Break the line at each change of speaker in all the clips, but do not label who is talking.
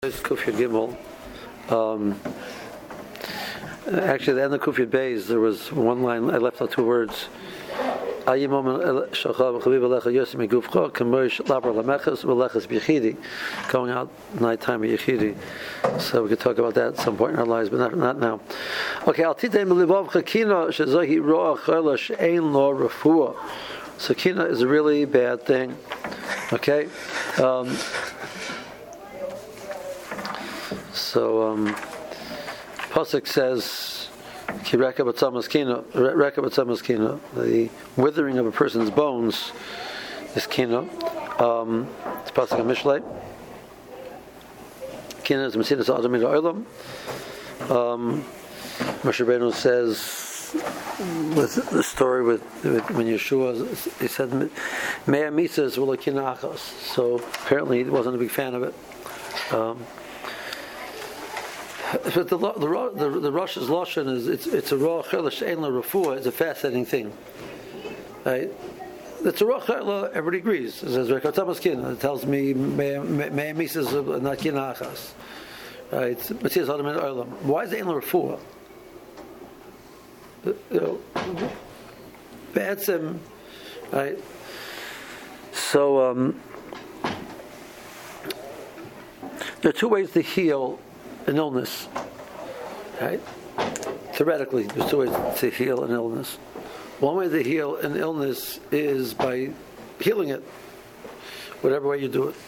Kufyud Gimel. Actually, at the end of Kufyud Beis, there was one line. I left out two words. Going out nighttime at Yechidi. So we could talk about that at some point in our lives, but not now. Okay, so kina is a really bad thing. Okay. So Pasuk says, the withering of a person's bones is kina. It's Pasuk of Mishlei. Kina is Mesinas Adam Min Ha'olam. Moshe Rabbeinu says, with the story with when Yeshua, he said, "Mea mitzvahs v'lo kina achos." So apparently he wasn't a big fan of it. But the Rosh's lashon is it's a raw chelash ein la refuah. It's a fascinating thing, right? It's a raw chelash. Everybody agrees. It says Rekatamas kina. It tells me mei misas not kina achas, right? Mesinas Adam Min Ha'olam. Why is it ein la refuah? Ba'atzem, right? So there are two ways to heal an illness, right? Theoretically, there's two ways to heal an illness. One way to heal an illness is by healing it, whatever way you do it.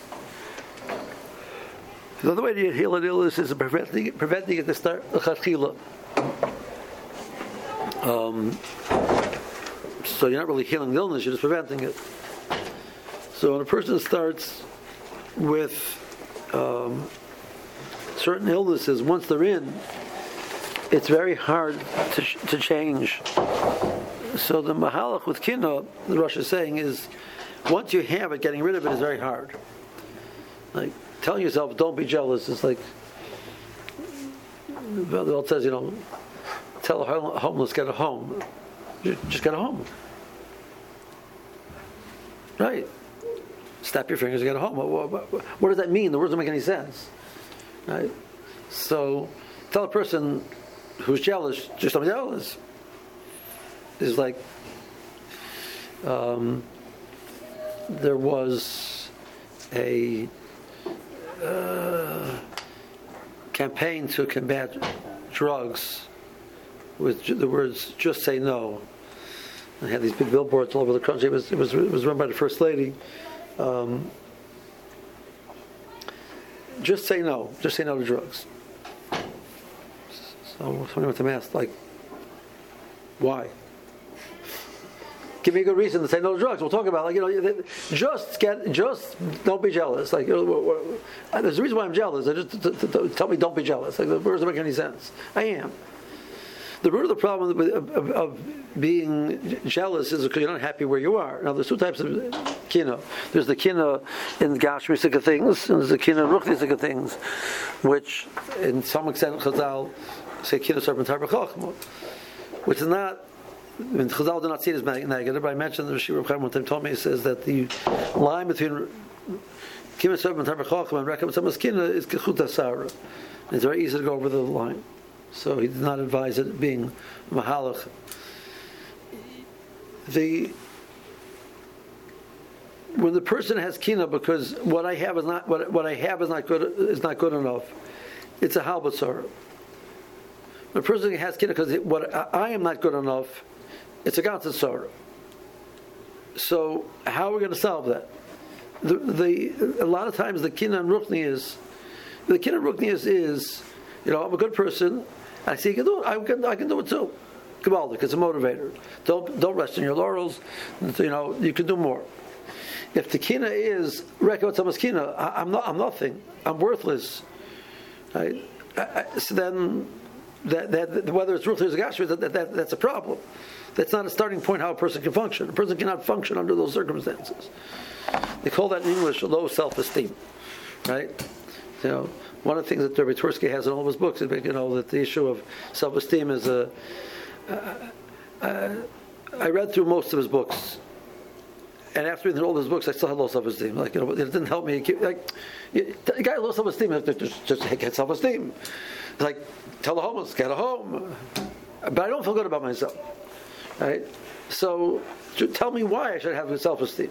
The other way to heal an illness is preventing it to start l'chadchila. So you're not really healing the illness; you're just preventing it. So when a person starts with certain illnesses, once they're in, it's very hard to change. So the mahalach with kina, the Rosh is saying, is once you have it, getting rid of it is very hard. Like telling yourself, don't be jealous. It's like the old says, tell a homeless get a home. Just get a home, right? Snap your fingers and get a home. What does that mean? The words don't make any sense. Right? So tell a person who's jealous, just don't be jealous. It's like there was a campaign to combat drugs with the words "just say no." They had these big billboards all over the country. It was run by the First Lady. Just say no. Just say no to drugs. So somebody went to mass, like, why? Give me a good reason to say no to drugs. We'll talk about, just don't be jealous. Like, there's a reason why I'm jealous. Tell me don't be jealous. Like, the words don't make any sense. I am. The root of the problem of being jealous is because you're not happy where you are. Now, there's two types of kina. There's the kina in gashmisika things, and there's the kina in ruchnisika things, which, in some extent, Chazal say kina serpent harba chachma, which is not. Chazal do not see it as negative. I mentioned the Rashi Reb Chaim one time told me, he says that the line between kina serpent harba chachma and rekam tzamos kina is kechut asara. It's very easy to go over the line. So he did not advise it being mahalach. When the person has kina because what I have is not good enough, it's a halbatzara. When a person has kina because what I am not good enough, it's a ganzatzara. So how are we going to solve that? A lot of times the kina and rukni is I'm a good person. I see you can do it. I can do it too. Kabbalic, it's a motivator. Don't rest on your laurels. You can do more. If the kina is rekot tamas kina, I'm nothing. I'm worthless. Right? So then, that whether it's ruthless or gashmi, that's a problem. That's not a starting point how a person can function. A person cannot function under those circumstances. They call that in English low self-esteem. Right? One of the things that Rabbi Twersky has in all of his books is, that the issue of self-esteem is I read through most of his books, And after reading all those books, I still had low self-esteem. Like, it didn't help me. The guy with low self-esteem, just get self-esteem. It's like, tell the homeless, get a home. But I don't feel good about myself. Right? So, tell me why I should have good self-esteem.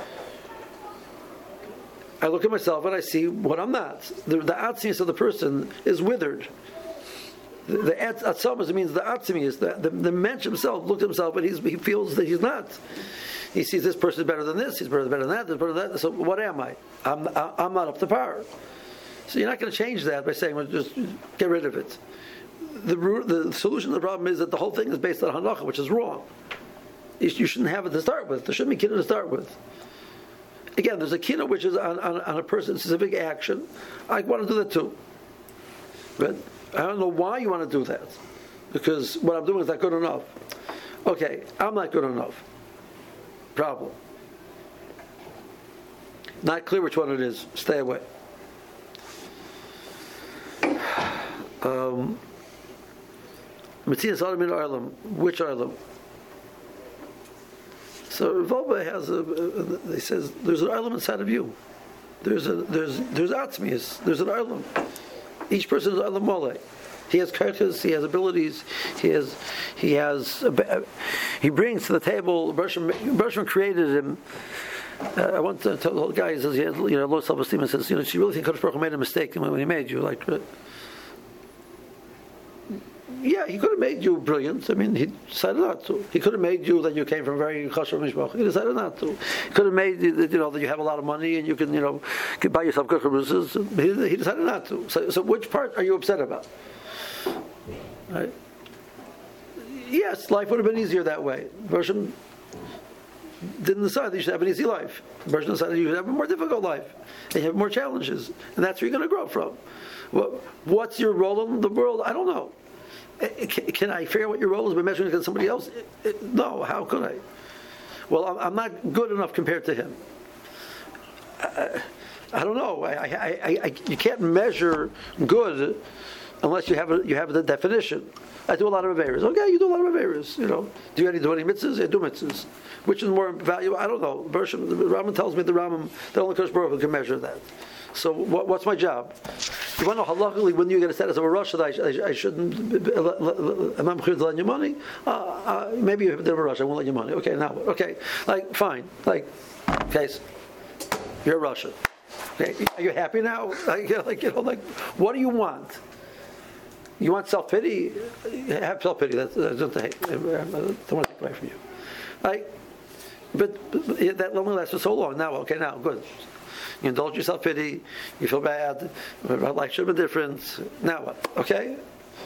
I look at myself and I see what I'm not. The atzimis of the person is withered. The atzamas means the atzimis. The mensch himself looked at himself and he feels that he's not. He sees this person is better than this, he's better than that, this better than that. So what am I? I'm not up to par. So you're not going to change that by saying, well, just get rid of it. The solution to the problem is that the whole thing is based on halacha, which is wrong. You shouldn't have it to start with. There shouldn't be kinah to start with. Again, there's a kinah which is on a person's specific action. I want to do that too. But I don't know why you want to do that. Because what I'm doing is not good enough. Okay, I'm not good enough. Problem. Not clear which one it is. Stay away. Matthias Armin Arlam. Which Arlam? So Volba has he says there's an Arlam inside of you. There's Atzmius. There's an Arlam. Each person is Arlam Mole. He has characters, he has abilities, he brings to the table. Bershman created him. I want to tell the whole guy, he says he has low self-esteem, and says, she really think Kadosh Baruch Hu made a mistake when he made you. Like, yeah, he could have made you brilliant. I mean, he decided not to. He could have made you that you came from very chashuv mishpach. He decided not to. He could have made you that you have a lot of money and you can buy yourself good charuses. He decided not to. So which part are you upset about? Right? Yes, life would have been easier that way. Bershom didn't decide that you should have an easy life. Bershom decided you should have a more difficult life and you have more challenges, and that's where you're going to grow from. What's your role in the world? I don't know. Can I figure out what your role is by measuring against somebody else? No, how could I? Well, I'm not good enough compared to him. I don't know. You can't measure good unless you have the definition. I do a lot of averos. Okay, you do a lot of averos. Do you do any mitzvahs? I do mitzvahs. Which is more valuable? I don't know. The Rambam tells me that only Kadosh Baruch Hu can measure that. So what's my job? You want to know halachically when you get a status of a Rosh that I shouldn't, am I mechuyev to lend you money? Maybe you have a bit of a Rosh, I won't lend you money. Okay, now, okay, fine. Case, you're a Rosh. Okay, are you happy now? What do you want? You want self-pity? Have self-pity. I don't want to take away from you. But that only lasts for so long. Now, good. You indulge your self-pity, you feel bad, life should have been different. Now what? Okay?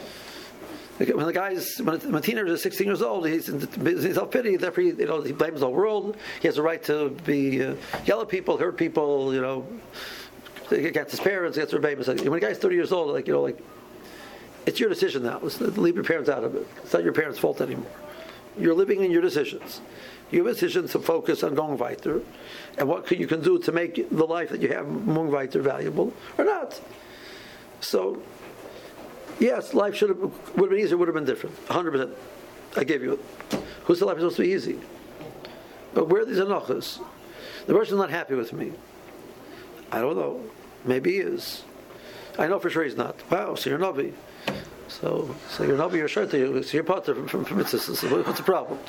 When a teenager is 16 years old, he's in self-pity, therefore he blames the whole world. He has a right to yell at people, hurt people, against his parents, against their babies. When a guy's 30 years old, it's your decision now. Leave your parents out of it. It's not your parents' fault anymore. You're living in your decisions. You have a decision to focus on going weiter, and what you can do to make the life that you have going weiter valuable or not. So, yes, life would have been easier, would have been different. 100%. I gave you it. Who's the life supposed to be easy? But where are these anachas? The person's not happy with me. I don't know. Maybe he is. I know for sure he's not. Wow, so you're Navi. So you're Navi, you're short to you. So you're part from mitzvahs. So what's the problem?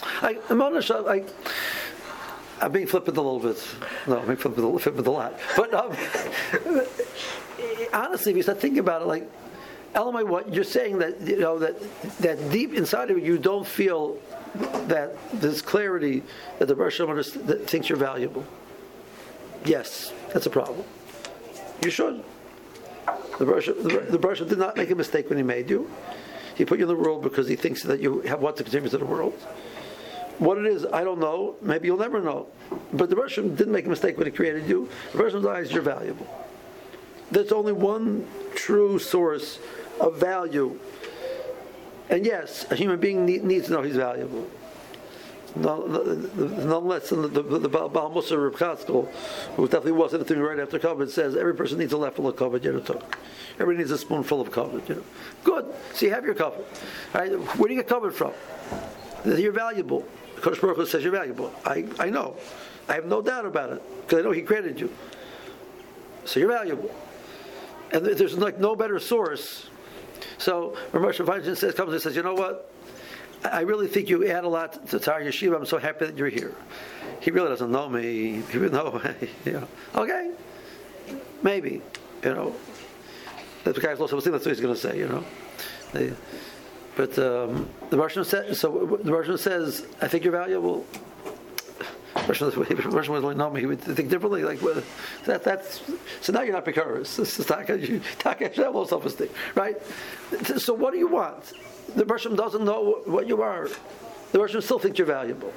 I'm being flippant a little bit. No, I'm being flippant a lot. But honestly, if you start thinking about it, Elamai, what you're saying that that deep inside of you don't feel that there's clarity that the Baruch Shem thinks you're valuable. Yes, that's a problem. You should. The Baruch Shem did not make a mistake when he made you. He put you in the world because he thinks that you have what to contribute to the world. What it is, I don't know. Maybe you'll never know. But the Baruch Shem didn't make a mistake when he created you. The Baruch Shem's eyes, you're valuable. There's only one true source of value. And yes, a human being needs to know he's valuable. Nonetheless, the Baal Mussar Reb Chatzkel, who definitely wasn't anything right after kavod, says every person needs a level of kavod yeratok. Everybody needs a spoonful of kavod. Good. So you have your kavod. Right? Where do you get kavod from? You're valuable. Kadosh Baruch Hu says you're valuable. I know. I have no doubt about it, because I know He created you. So you're valuable. And there's like no better source. So Rav Moshe Feinstein comes and says, you know what? I really think you add a lot to our yeshiva. I'm so happy that you're here. He really doesn't know me. He would know, okay, maybe, The guy's lost that's what he's going to say, But the Russian says, I think you're valuable. Russian would like know me. He would think differently. Like that's so now you're not precarious. This is taka have low self-esteem, right? So what do you want? The Russian doesn't know what you are. The Russian still thinks you're valuable.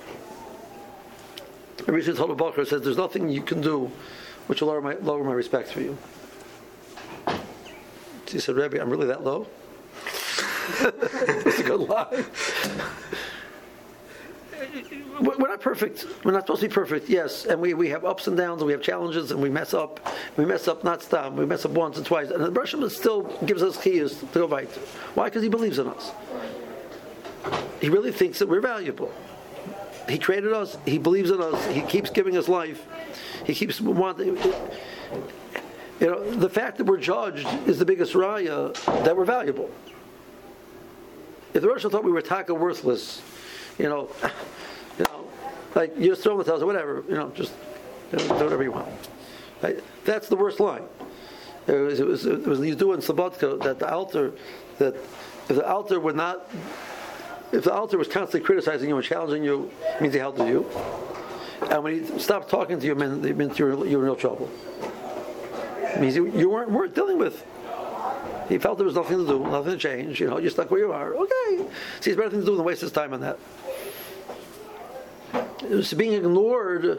A recent told Bakr says, "There's nothing you can do which will lower my respect for you." He said, "Rebbe, I'm really that low." It's a good lie. We're not perfect. We're not supposed to be perfect, yes. And we have ups and downs, and we have challenges, and we mess up. We mess up not stam. We mess up once and twice. And the Russian still gives us keys to go right. Why? Because he believes in us. He really thinks that we're valuable. He created us. He believes in us. He keeps giving us life. He keeps wanting. The fact that we're judged is the biggest raya that we're valuable. If the Russian thought we were taka worthless, like you just throw the towels or whatever, just do whatever you want. Right? That's the worst line. It was you do in Slobodka that the altar, that if the altar was constantly criticizing you and challenging you, it means he held to you. And when he stopped talking to you, it meant you're in real trouble. It means you weren't worth dealing with. He felt there was nothing to do, nothing to change. You're stuck where you are. Okay. See, it's better thing to do than waste his time on that. So being ignored,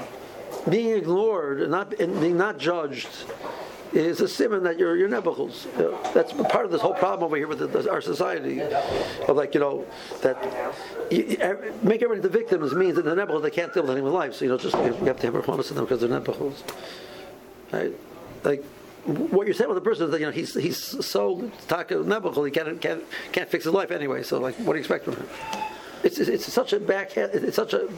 and being not judged, is a simon that you're nebuchals. That's part of this whole problem over here with our society, of that make everybody the victims means that the nebuchals they can't deal with anyone's life. So you have to have response to them because they're nebuchals, right? Like what you're saying with the person is that he's so taka nebuchal he can't fix his life anyway. So what do you expect from him? It's such a backhand. It's such an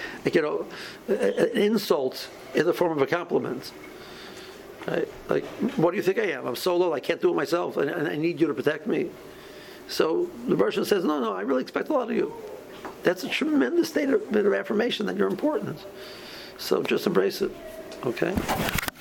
insult in the form of a compliment. Right? Like, what do you think I am? I'm so low. I can't do it myself, and I need you to protect me. So the Russian says, no, I really expect a lot of you. That's a tremendous bit of affirmation that you're important. So just embrace it. Okay.